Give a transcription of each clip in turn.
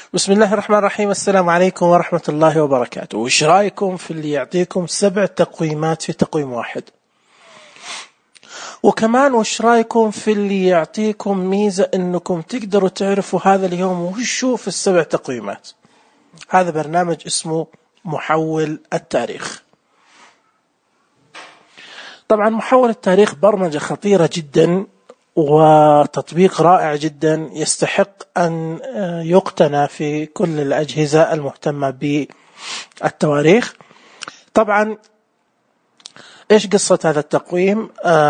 بسم الله الرحمن الرحيم. السلام عليكم ورحمة الله وبركاته. وش رأيكم في اللي يعطيكم 7 تقويمات في تقويم واحد؟ وكمان وش رأيكم في اللي يعطيكم ميزة انكم تقدروا تعرفوا هذا اليوم وشو في ال7 تقويمات؟ هذا برنامج اسمه محول التاريخ. طبعا محول التاريخ برمجة خطيرة جدا وتطبيق رائع جدا يستحق أن يقتنى في كل الأجهزة المهتمة بالتواريخ. طبعا إيش قصة هذا التقويم؟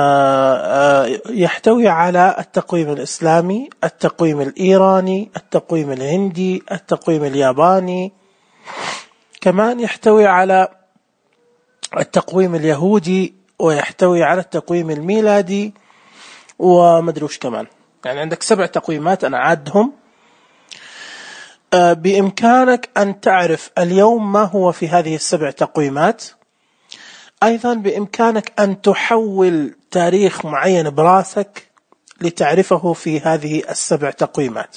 يحتوي على التقويم الإسلامي، التقويم الإيراني، التقويم الهندي، التقويم الياباني، كمان يحتوي على التقويم اليهودي، ويحتوي على التقويم الميلادي، ومدري وش كمان. يعني عندك 7 تقويمات أنا عادهم. بإمكانك أن تعرف اليوم ما هو في هذه ال7 تقويمات. أيضا بإمكانك أن تحول تاريخ معين براسك لتعرفه في هذه ال7 تقويمات.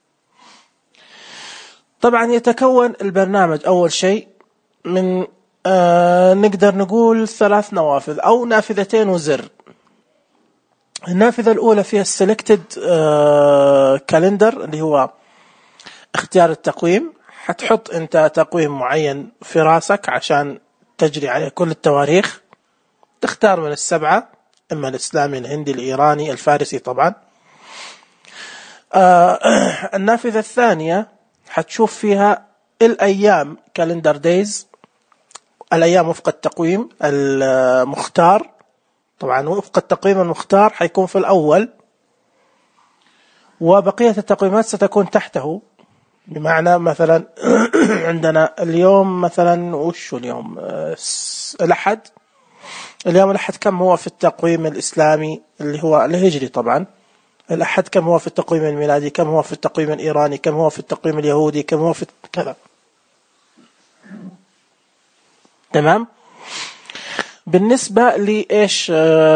طبعا يتكون البرنامج أول شيء من نقدر نقول 3 نوافذ أو نافذتين وزر. النافذة الأولى فيها السلكتد كالندر اللي هو اختيار التقويم. حتحط أنت تقويم معين في راسك عشان تجري عليه كل التواريخ. تختار من ال7، إما الإسلامي، الهندي، الإيراني، الفارسي طبعا. النافذة الثانية حتشوف فيها الأيام كالندر دايز، الأيام وفق التقويم المختار. طبعا وفق التقويم المختار حيكون في الأول، وبقية التقويمات ستكون تحته. بمعنى مثلا عندنا اليوم مثلا وش اليوم؟ الأحد. اليوم الأحد كم هو في التقويم الإسلامي اللي هو الهجري طبعا. الأحد كم هو في التقويم الميلادي، كم هو في التقويم الإيراني، كم هو في التقويم اليهودي، كم هو في كذا. تمام. بالنسبة لإيش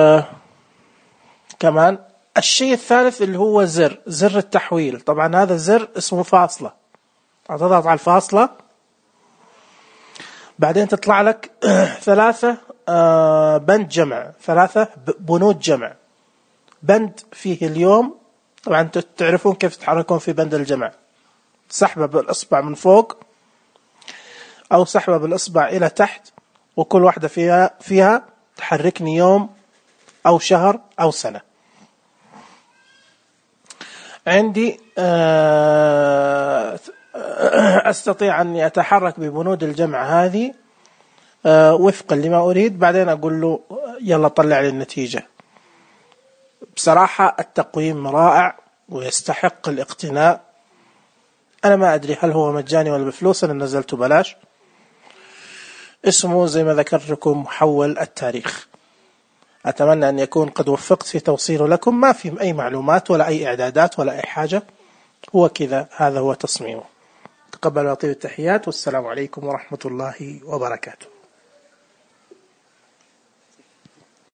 كمان الشيء الثالث اللي هو زر التحويل. طبعا هذا الزر اسمه فاصلة. تضغط على الفاصلة، بعدين تطلع لك 3 بند جمع، 3 بنود جمع. بند فيه اليوم. طبعا تعرفون كيف تتحركون في بند الجمع، سحبة بالإصبع من فوق أو سحبة بالإصبع إلى تحت، وكل واحدة فيها تحركني يوم أو شهر أو سنة. عندي أستطيع أن أتحرك ببنود الجمع هذه وفقا لما أريد. بعدين أقول له يلا طلع لي النتيجة. بصراحة التقويم رائع ويستحق الاقتناء. أنا ما أدري هل هو مجاني ولا بفلوس، أنا نزلته بلاش. اسمه زي ما ذكرت لكم محول التاريخ. أتمنى أن يكون قد وفقت في توصيله لكم. ما فيه أي معلومات ولا أي إعدادات ولا أي حاجة، هو كذا، هذا هو تصميمه. تقبل وأطيب التحيات، والسلام عليكم ورحمة الله وبركاته.